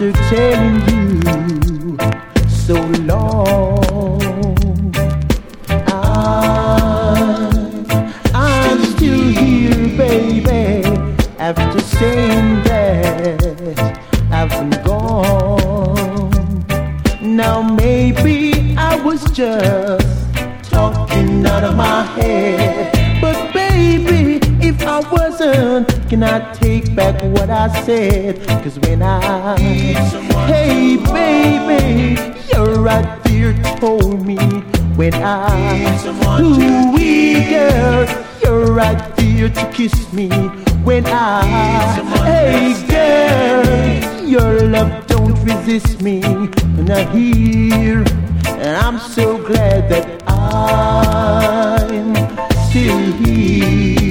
after telling you so long. I'm still here, baby, after saying that I've been gone. Now maybe I was just talking out of my head, but baby, if I wasn't, can I take back what I said? Cause when I, hey baby, you're right there told me when I, ooh girl, you're right there to kiss me when I, hey girl, your love don't resist me when I hear, and I'm so glad that I'm still here.